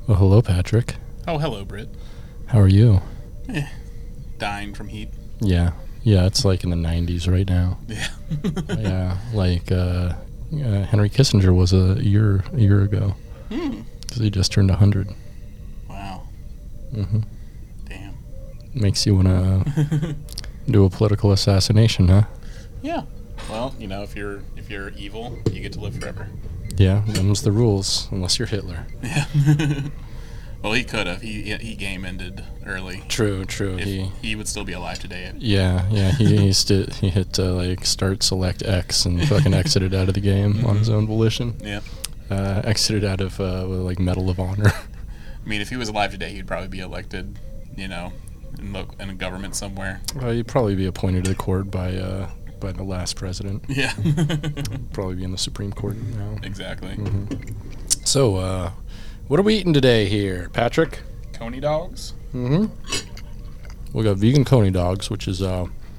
Well, hello, Patrick. Oh, hello, Britt. How are you? Dying from heat. Yeah, it's like in the 90s right now. Yeah. Yeah, like Henry Kissinger was a year ago. Because he just turned 100. Wow. Mm-hmm. Damn. Makes you want to do a political assassination, huh? Yeah. Well, you know, if you're evil, you get to live forever. Yeah, them's the rules, unless you're Hitler. Yeah. Well, he could have. He game ended early. True. If he would still be alive today. Yeah. He hit like start select X and fucking exited out of the game on his own volition. Yeah. Exited out of like Medal of Honor. I mean, if he was alive today, he'd probably be elected, you know, in a government somewhere. He'd probably be appointed to the court by the last president. Yeah. Probably be in the Supreme Court now. Exactly. Mm-hmm. So, what are we eating today here, Patrick? Coney dogs? Mm-hmm. We got vegan Coney dogs, which is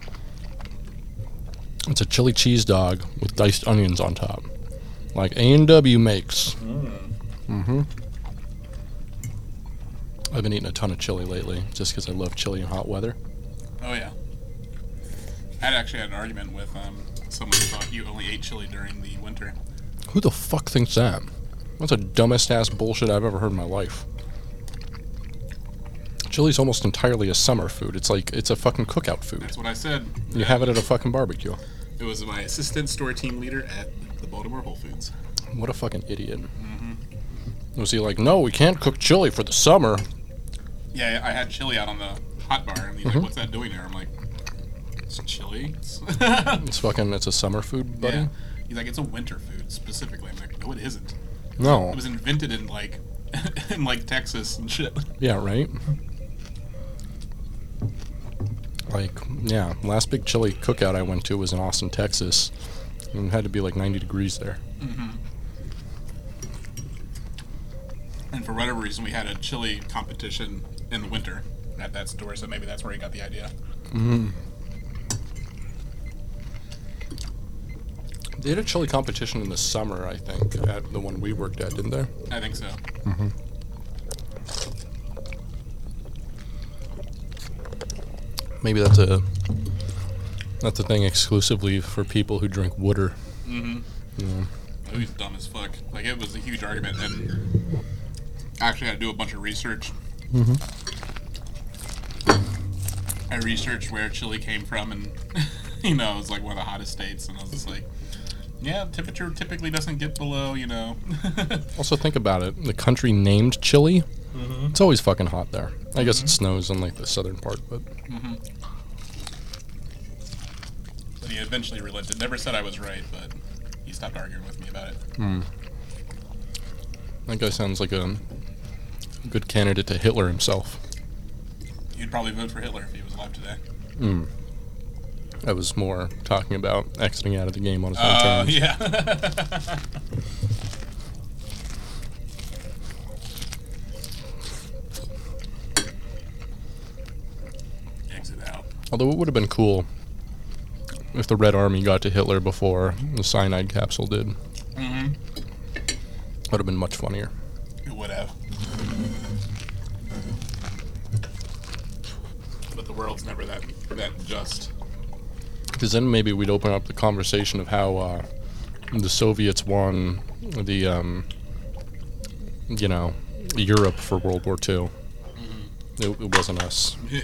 it's a chili cheese dog with diced onions on top, like A&W makes. Mm-hmm. I've been eating a ton of chili lately, just because I love chili in hot weather. Oh, yeah. I actually had an argument with someone who thought you only ate chili during the winter. Who the fuck thinks that? That's the dumbest ass bullshit I've ever heard in my life. Chili's almost entirely a summer food. It's a fucking cookout food. That's what I said. You have it at a fucking barbecue. It was my assistant store team leader at the Baltimore Whole Foods. What a fucking idiot. Mm-hmm. Was he like, no, we can't cook chili for the summer? Yeah, I had chili out on the hot bar, and he's like, what's that doing there? I'm like, it's chili. It's a summer food, buddy? Yeah. He's like, it's a winter food, specifically. I'm like, no, it isn't. No. It was invented in, like, Texas and shit. Yeah, right? Like, yeah, last big chili cookout I went to was in Austin, Texas. And it had to be like 90 degrees there. Mm-hmm. And for whatever reason, we had a chili competition in the winter at that store, so maybe that's where he got the idea. Mm-hmm. They had a chili competition in the summer, I think, at the one we worked at, didn't they? I think so. Mm-hmm. Maybe that's a thing exclusively for people who drink water. Mm-hmm. Yeah. It was dumb as fuck. Like, it was a huge argument, and I actually had to do a bunch of research. Mm-hmm. I researched where chili came from, and, you know, it was like one of the hottest states, and I was just like, yeah, temperature typically doesn't get below, you know. Also, think about it. The country named Chile, it's always fucking hot there. I guess it snows in, like, the southern part, but... Mm-hmm. But he eventually relented. Never said I was right, but he stopped arguing with me about it. That guy sounds like a good candidate to Hitler himself. You'd probably vote for Hitler if he was alive today. I was more talking about exiting out of the game on his own terms. Yeah. Exit out. Although it would have been cool if the Red Army got to Hitler before the cyanide capsule did. Mm-hmm. Would have been much funnier. It would have. But the world's never that just. Because then maybe we'd open up the conversation of how the Soviets won the, Europe for World War II. It wasn't us. Yeah.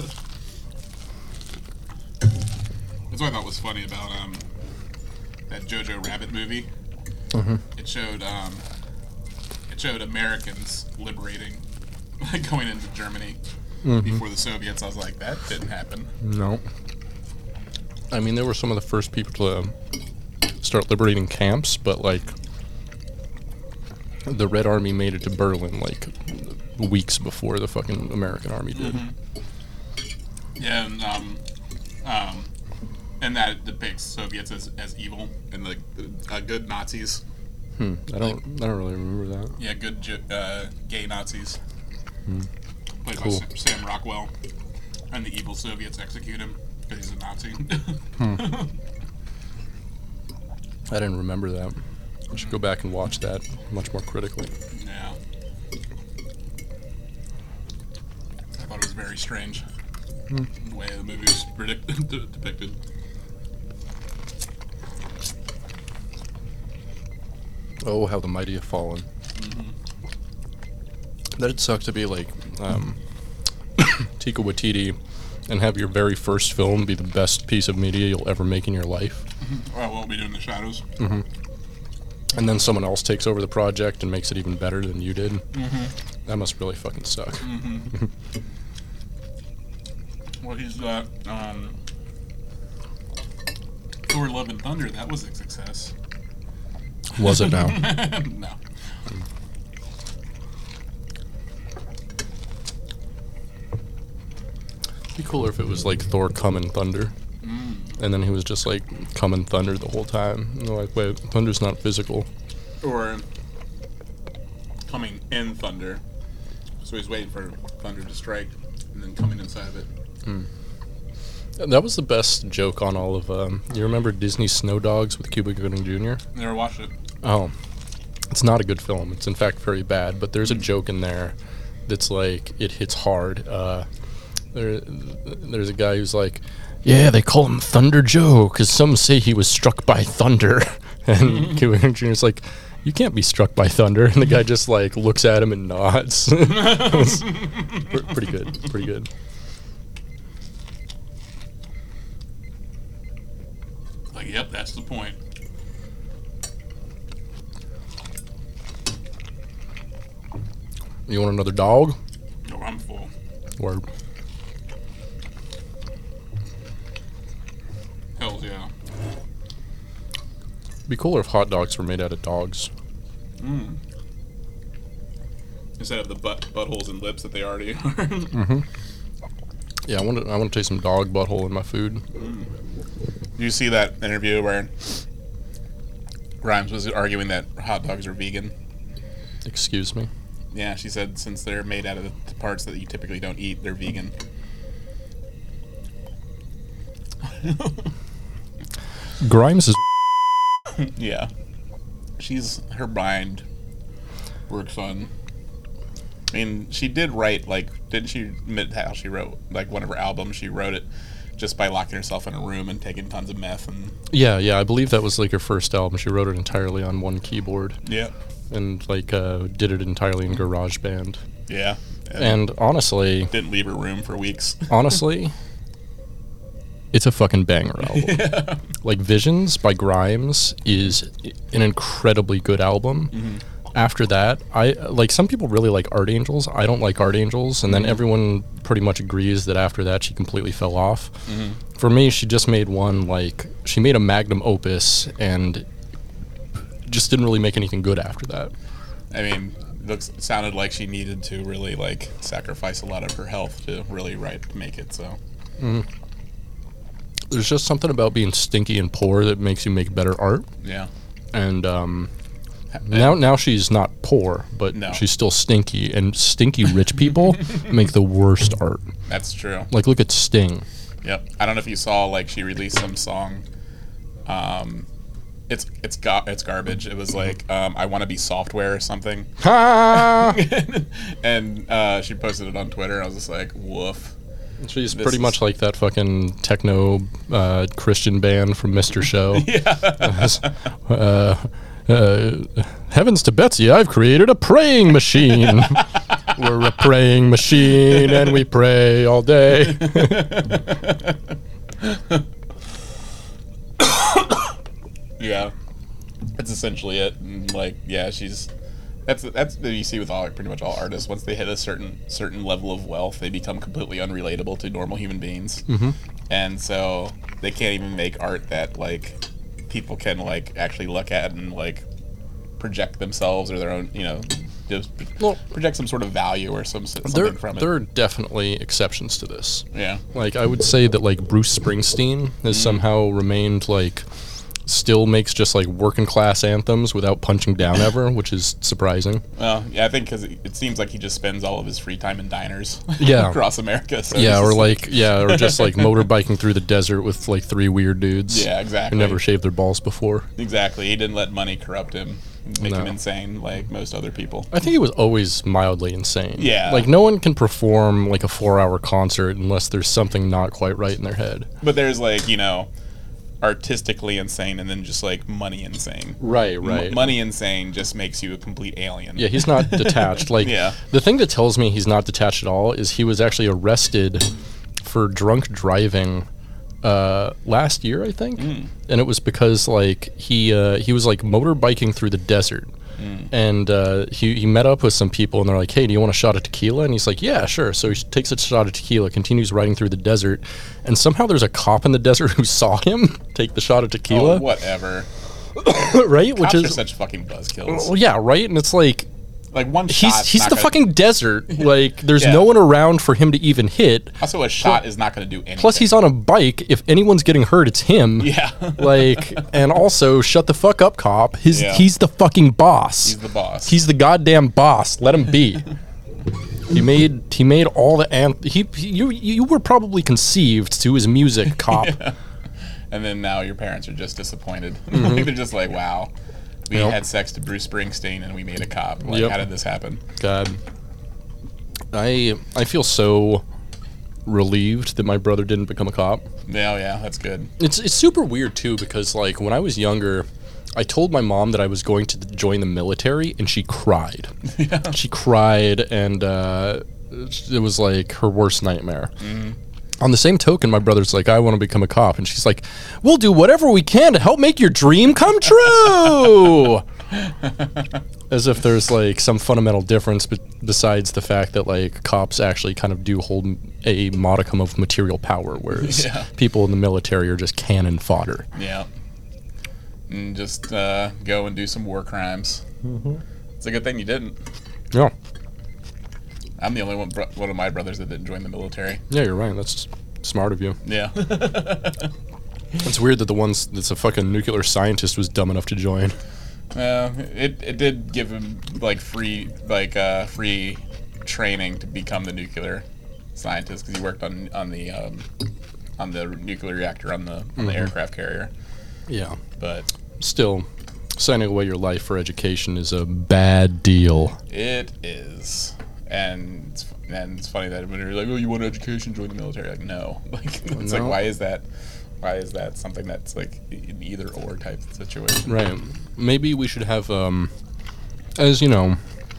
That's what I thought was funny about that Jojo Rabbit movie. Mm-hmm. It showed Americans liberating, going into Germany before the Soviets. I was like, that didn't happen. No. I mean, they were some of the first people to start liberating camps, but, like, the Red Army made it to Berlin, like, weeks before the fucking American Army did. Mm-hmm. Yeah, and that depicts Soviets as evil and, like, good Nazis. I don't really remember that. Yeah, good gay Nazis. Played Cool. by Sam Rockwell. And the evil Soviets execute him because he's a Nazi. I didn't remember that. I should go back and watch that much more critically. Yeah. very strange. The way the movie was depicted. Oh, how the mighty have fallen. That'd suck to be like Taika Waititi and have your very first film be the best piece of media you'll ever make in your life. Well, what we do in the shadows. And then someone else takes over the project and makes it even better than you did. That must really fucking suck. Well, he's got Thor: Love and Thunder. That was a success. Was it now? No. It'd be cooler if it was like Thor Come and Thunder. And then he was just like Come and Thunder the whole time. And they're like, wait, Thunder's not physical. Or coming in thunder. So he's waiting for thunder to strike and then coming inside of it. That was the best joke on all of, you remember Disney Snow Dogs with Cuba Gooding Jr.? Never watched it. Oh, it's not a good film. It's in fact very bad, but there's a joke in there that's like, it hits hard. There's a guy who's like, yeah, they call him Thunder Joe, because some say he was struck by thunder. And Cuba Gooding Jr.'s like, you can't be struck by thunder. And the guy just like looks at him and nods. Pretty good. Like, yep, that's the point. You want another dog? No, I'm full. Word. Hells yeah. It'd be cooler if hot dogs were made out of dogs. Instead of the buttholes and lips that they already are. Yeah, I want to taste some dog butthole in my food. Did you see that interview where Grimes was arguing that hot dogs are vegan? Excuse me? Yeah, she said since they're made out of the parts that you typically don't eat, they're vegan. Grimes is... Yeah. Her mind works on... I mean, she did write, like, didn't she admit how she wrote, like, one of her albums, she wrote it just by locking herself in a room and taking tons of meth and... Yeah, I believe that was, like, her first album. She wrote it entirely on one keyboard. Yeah. And, like, did it entirely in GarageBand. Yeah. And honestly... Didn't leave her room for weeks. Honestly... It's a fucking banger album. Yeah. Like, Visions by Grimes is an incredibly good album. After that, some people really like Art Angels. I don't like Art Angels. And then everyone pretty much agrees that after that, she completely fell off. For me, she just made one, like, she made a magnum opus and just didn't really make anything good after that. I mean, it sounded like she needed to really, like, sacrifice a lot of her health to really make it, so... There's just something about being stinky and poor that makes you make better art. Yeah. And now she's not poor, but she's still stinky. And stinky rich people make the worst art. That's true. Like, look at Sting. Yep. I don't know if you saw, like, she released some song. It's garbage. It was like, I Want to Be Software or something. Ha! And she posted it on Twitter. I was just like, woof. She's pretty much like that fucking techno Christian band from Mr. Show. Heavens to Betsy, I've created a praying machine. We're a praying machine and we pray all day. Yeah. That's essentially it. And, like, yeah, that's what you see with pretty much all artists. Once they hit a certain level of wealth, they become completely unrelatable to normal human beings, and so they can't even make art that, like, people can, like, actually look at and, like, project themselves or their own, just project some sort of value or something from it. There are definitely exceptions to this. Yeah, like I would say that, like, Bruce Springsteen has somehow remained, like, still makes just like working class anthems without punching down ever, which is surprising. Well, yeah, I think because it seems like he just spends all of his free time in diners Yeah. across America. So Yeah, he's or just or just like motorbiking through the desert with like 3 weird dudes. Yeah, exactly. Who never shaved their balls before. Exactly. He didn't let money corrupt him, make him No. insane like most other people. I think he was always mildly insane. Yeah. Like, no one can perform like a 4-hour concert unless there's something not quite right in their head. But there's like, artistically insane and then just like money insane. Right, Money insane just makes you a complete alien. Yeah, he's not detached. Like, Yeah. the thing that tells me he's not detached at all is he was actually arrested for drunk driving last year, I think. And it was because like he was like motorbiking through the desert. And he met up with some people and they're like, hey, do you want a shot of tequila? And he's like, yeah, sure. So he takes a shot of tequila, continues riding through the desert, and somehow there's a cop in the desert who saw him take the shot of tequila. Oh, whatever. Right? Which Cops are is such fucking buzzkills. well, yeah, right? And it's like Like one shot. he's the fucking desert. Like there's Yeah. no one around for him to even hit. Also, a shot is not going to do anything. Plus he's on a bike. If anyone's getting hurt, it's him. Yeah. Like, and also shut the fuck up, cop. Yeah. He's the fucking boss. He's the boss. He's the goddamn boss. Let him be. He made all the you were probably conceived to his music, cop. And then now your parents are just disappointed. Like, they're just like, wow, we Yep. had sex to Bruce Springsteen and we made a cop. Like, Yep. how did this happen? God, I feel so relieved that my brother didn't become a cop. Yeah, that's good. It's super weird too because like when I was younger, I told my mom that I was going to join the military and she cried. She cried and it was like her worst nightmare. On the same token, my brother's like, I want to become a cop. And she's like, we'll do whatever we can to help make your dream come true. As if there's like some fundamental difference besides the fact that like cops actually kind of do hold a modicum of material power, whereas people in the military are just cannon fodder. Yeah. And just go and do some war crimes. It's a good thing you didn't. Yeah. I'm the only one of my brothers that didn't join the military. Yeah, you're right. That's smart of you. Yeah. It's weird that the ones that's a fucking nuclear scientist was dumb enough to join. It did give him like free training to become the nuclear scientist because he worked on the nuclear reactor on the aircraft carrier. Yeah. But Still, signing away your life for education is a bad deal. it is, and it's funny that when you're like, oh, you want education, join the military. Like, no, like it's No. like why is that something that's like an either or type situation? Right. Maybe we should have, as you know,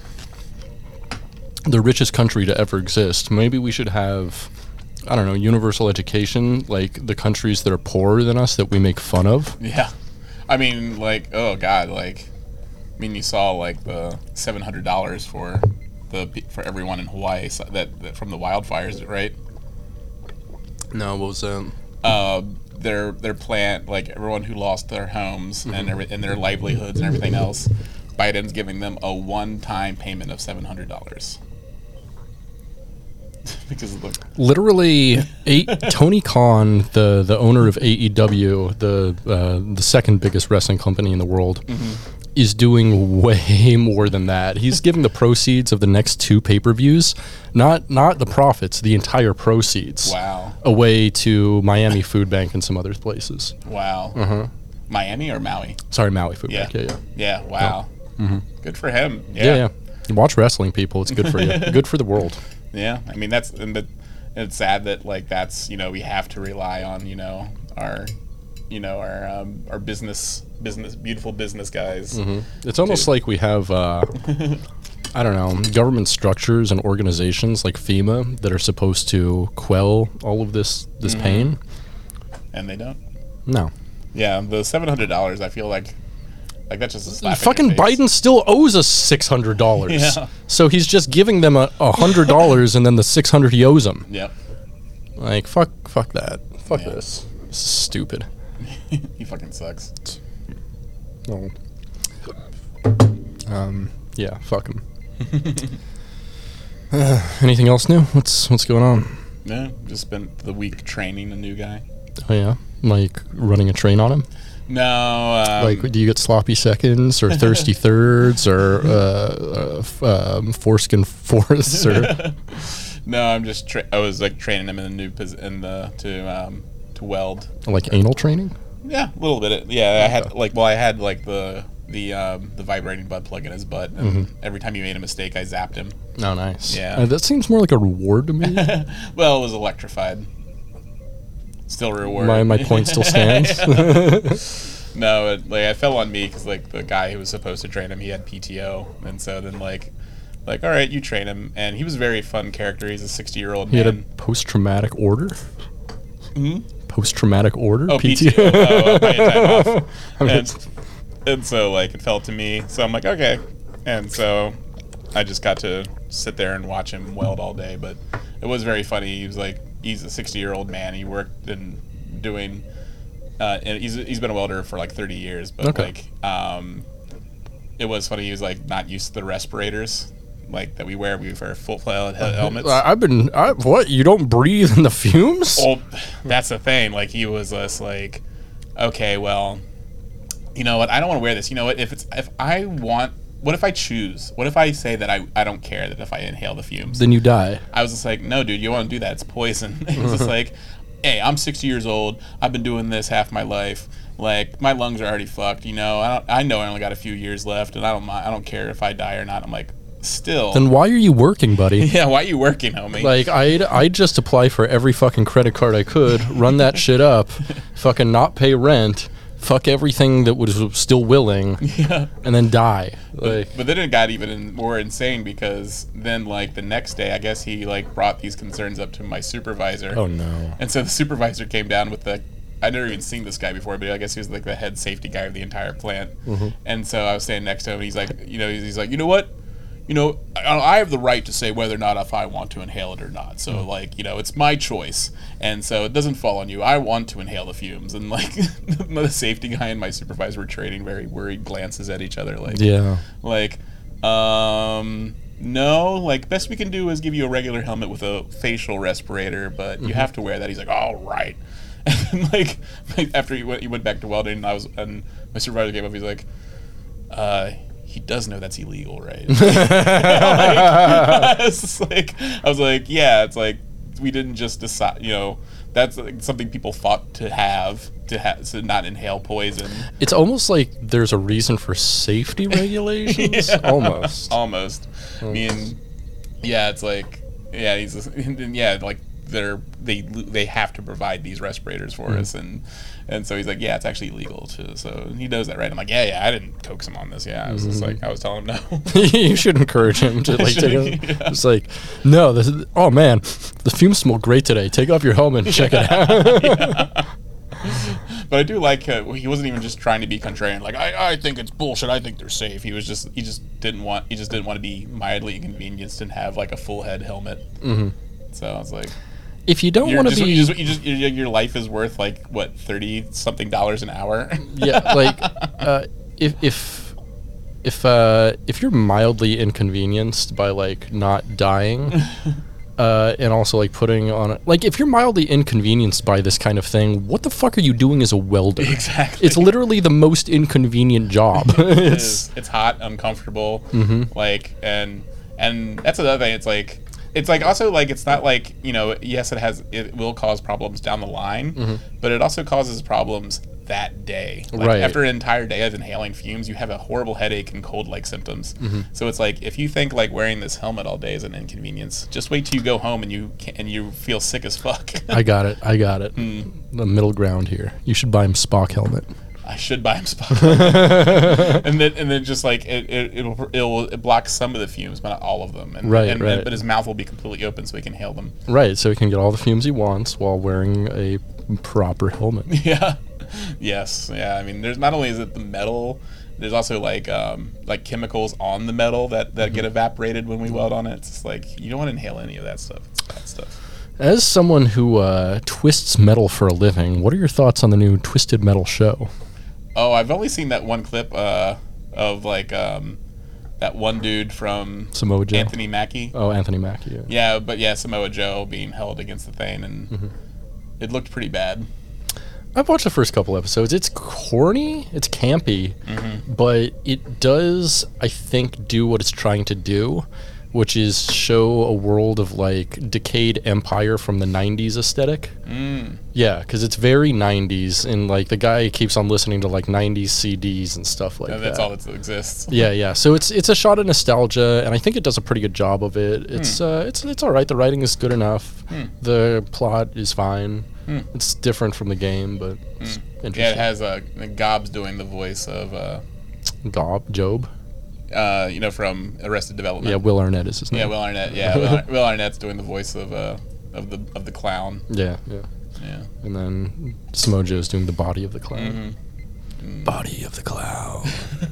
the richest country to ever exist. Maybe we should have, I don't know, universal education, like the countries that are poorer than us that we make fun of. Yeah, I mean, like, oh god, like, I mean, you saw like the $700 for everyone in Hawaii that from the wildfires, right? No, what was that? Their plant, like everyone who lost their homes and their livelihoods and everything else, Biden's giving them a one-time payment of $700 because of the Literally, Tony Khan, the owner of AEW, the second biggest wrestling company in the world, is doing way more than that. He's giving the proceeds of the next 2 pay-per-views, not the profits, the entire proceeds, wow, away to Miami Food Bank and some other places. wow, Miami or Maui? Sorry, Maui Food Yeah. Bank. Yeah. Wow, good for him. Yeah. Watch wrestling, people. It's good for you. Good for the world. Yeah, I mean it's sad that like that's we have to rely on our business beautiful business guys. It's almost like we have, I don't know, government structures and organizations like FEMA that are supposed to quell all of this pain. And they don't. No. Yeah, the $700. I feel like that's just a slap. Fucking in your face. Biden still owes us $600. Yeah. So he's just giving them $100 and then the $600 he owes them. Yep. Like, fuck that. Fuck Yeah. this. This is stupid. He fucking sucks. No. Yeah, fuck him. Anything else new? What's going on? Yeah, just spent the week training a new guy. Oh yeah, like running a train on him. No. Like, do you get sloppy seconds or thirsty thirds or foreskin fourths or? No, I'm just. I was like training him in the new to weld. Like anal training? Yeah, a little bit. Yeah, I had the vibrating butt plug in his butt, and every time he made a mistake, I zapped him. Oh, nice. Yeah. That seems more like a reward to me. Well, it was electrified. Still reward. My point still stands. No, I fell on me because like the guy who was supposed to train him, he had PTO, and so then like all right, you train him, and he was a very fun character. He's a 60-year-old man. He had a post-traumatic order. Post-traumatic order. Oh, PTO. I had time off. And so like it fell to me. So I'm like, okay, and so I just got to sit there and watch him weld all day. But it was very funny. He's a 60-year-old man. He worked in doing. And he's been a welder for like 30 years, but it was funny. He was like not used to the respirators like that we wear. We wear full helmets. What? You don't breathe in the fumes? Well, that's the thing. Like he was just like, okay, well, you know what? I don't want to wear this. You know what? What if I choose? What if I say that I don't care that if I inhale the fumes? Then you die. I was just like, no, dude, you want to do that? It's poison. It's just like, hey, I'm 60 years old. I've been doing this half my life. Like, my lungs are already fucked, you know. I know I only got a few years left, and I don't care if I die or not. I'm like, still. Then why are you working, buddy? Yeah, why are you working, homie? Like, I'd just apply for every fucking credit card I could, run that shit up, fucking not pay rent, fuck everything that was still willing, and then die. But then it got even more insane because then, like, the next day, I guess he, like, brought these concerns up to my supervisor. Oh, no. And so the supervisor came down with I'd never even seen this guy before, but I guess he was, like, the head safety guy of the entire plant. And so I was standing next to him, and he's like, he's like, you know what? You know, I have the right to say whether or not if I want to inhale it or not. So, like, you know, it's my choice. And so it doesn't fall on you. I want to inhale the fumes. And, like, the safety guy and my supervisor were trading very worried glances at each other. Like, no, like, best we can do is give you a regular helmet with a facial respirator, but you have to wear that. He's like, all right. And then, like after he went back to welding, and my supervisor came up, he's like, he does know that's illegal, right? I was like, yeah, it's like, we didn't just decide, you know, that's like something people thought to not inhale poison. It's almost like there's a reason for safety regulations. Almost. I mean, yeah, it's like, yeah, like they have to provide these respirators for us, and so he's like, yeah, it's actually illegal too. So he knows that, right? I'm like, yeah, I didn't coax him on this. Yeah, I was just like, I was telling him no. You should encourage him to like take it. It's like, no, oh man, the fumes smell great today. Take off your helmet and check it out. But I do like he wasn't even just trying to be contrarian. Like, I think it's bullshit. I think they're safe. He just didn't want to be mildly inconvenienced and have like a full head helmet. So I was like, if you don't want to be, your life is worth like what, $30-something an hour. Yeah, like if you're mildly inconvenienced by like not dying. And also like putting on like if you're mildly inconvenienced by this kind of thing, what the fuck are you doing as a welder? Exactly. It's literally the most inconvenient job. It's hot, uncomfortable, like and that's another thing. It's like also like it's not like, you know, yes, it will cause problems down the line, but it also causes problems that day. Like right. After an entire day of inhaling fumes, you have a horrible headache and cold-like symptoms. So it's like, if you think like wearing this helmet all day is an inconvenience, just wait till you go home and you feel sick as fuck. I got it. The middle ground here. You should buy him Spock helmet. I should buy him Spock. and then just like it blocks some of the fumes, but not all of them. Right. But his mouth will be completely open so he can inhale them. Right, so he can get all the fumes he wants while wearing a proper helmet. Yeah. Yes. Yeah. I mean, there's not only is it the metal, there's also like chemicals on the metal that get evaporated when we weld on it. It's just like, you don't want to inhale any of that stuff. It's bad stuff. As someone who twists metal for a living, what are your thoughts on the new Twisted Metal show? Oh, I've only seen that one clip of like that one dude from Samoa Joe. Anthony Mackie. Oh, Anthony Mackie. Yeah, Samoa Joe being held against the thing, and it looked pretty bad. I've watched the first couple episodes. It's corny, it's campy, but it does, I think, do what it's trying to do, which is show a world of like decayed empire from the 90s aesthetic. Yeah, because it's very 90s, and like the guy keeps on listening to like 90s CDs and stuff like that. That's all that exists. Yeah. So it's a shot of nostalgia, and I think it does a pretty good job of it. It's all right. The writing is good enough. The plot is fine. It's different from the game, but it's interesting. Yeah, it has Gob's doing the voice of Job. From Arrested Development. Yeah, Will Arnett is his name. Yeah, Will Arnett. Yeah, Will Arnett's doing the voice of the clown. Yeah. Yeah. And then Smojo's doing the body of the clown. Body of the clown.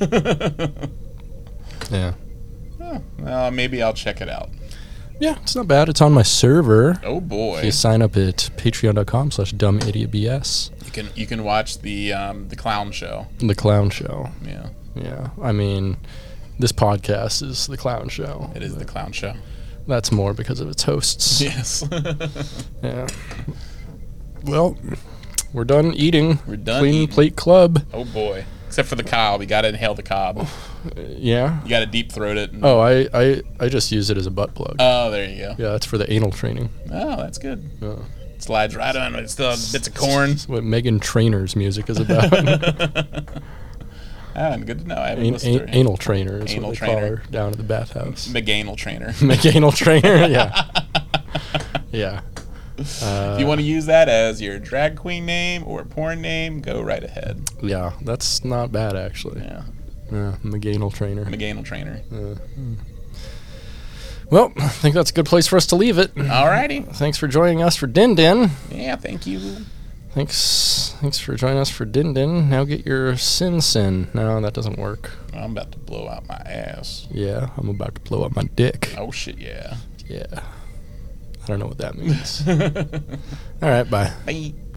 Yeah. Oh, well, maybe I'll check it out. Yeah, it's not bad. It's on my server. Oh boy! If you sign up at patreon.com/dumbidiotbs. You can watch the clown show. The clown show. Yeah. Yeah. I mean, this podcast is the clown show. It is the clown show. That's more because of its hosts. Yes. Yeah. Well, we're done eating. We're done Clean eating. Plate Club. Oh boy! Except for the cob, you got to inhale the cob. Yeah. You got to deep throat it. Oh, I just use it as a butt plug. Oh, there you go. Yeah, that's for the anal training. Oh, that's good. Yeah. Slides right on it. Still has bits of corn. That's what Megan Trainor's music is about. Good to know. I haven't listened to her. Anal trainer is Anal what they trainer. call her down at the bathhouse. McAnal trainer. McAnal trainer, yeah. Yeah. If you want to use that as your drag queen name or porn name, go right ahead. Yeah, that's not bad, actually. Yeah. Yeah, McAnal trainer. McAnal trainer. Well, I think that's a good place for us to leave it. Alrighty. Thanks for joining us for Din Din. Yeah, thank you. Thanks for joining us for Din Din. Now get your sin. No, that doesn't work. I'm about to blow out my ass. Yeah, I'm about to blow up my dick. Oh, shit, yeah. Yeah. I don't know what that means. All right, bye. Bye.